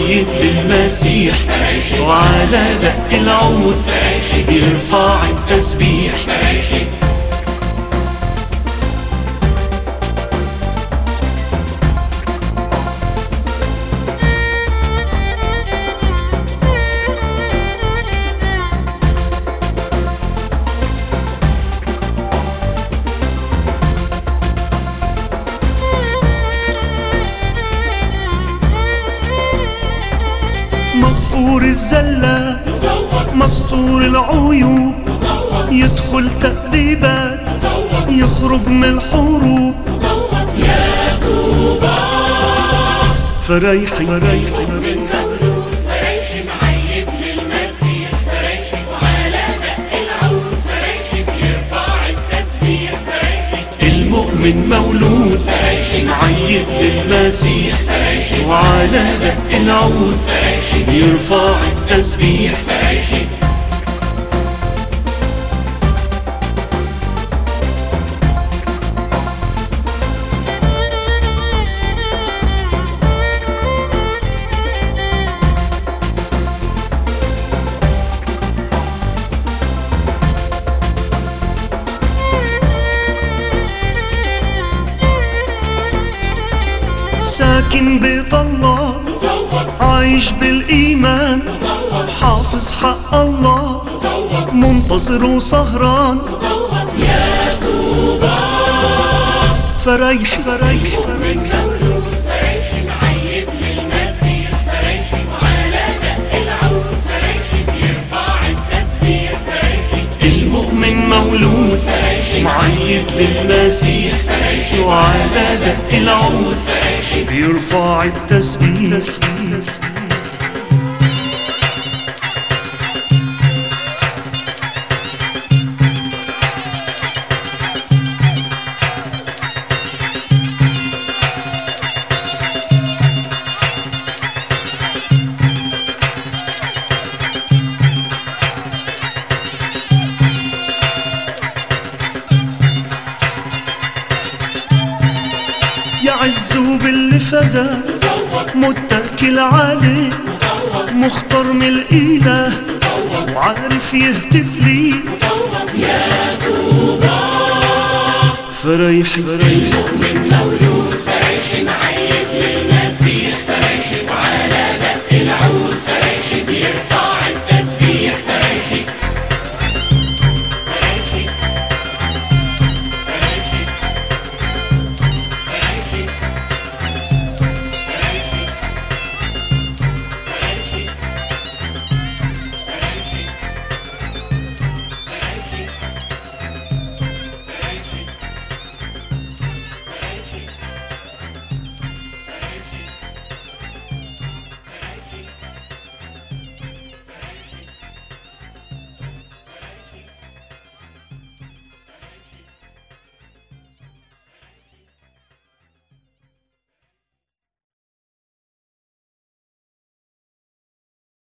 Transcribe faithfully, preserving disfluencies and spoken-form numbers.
معيد للمسيح، وعلى دق العود بيرفع التسبيح. مغفور الزلات مستور العيوب، يدخل تأديبات يخرج من الحروب. يا طوبى فريحي فريحي من مولود فريحي معيد للمسيح، فريحي وعلى دق العود فريحي بيرفع التسبيح. فريحي المؤمن مولود فريحي معيد للمسيح، وعلى دق العود بيرفع التسبيح. فريحي ساكن بيت الله عايش بالإيمان، حافظ حق الله منتظر وسهران. يا طوبى فريحي فريحي من مولود فريحي معيد للمسيح، فريحي وعلى دق العود فريحي بيرفع التسبيح. فريحي المؤمن مولود معيد للمسيح، وعلى دق العود بيرفع التسبيح. يعزوا باللي فدى متكل عليه، مختار من الإله وعارف يهتف ليه. يا طوبى فريحي فريحي من مولود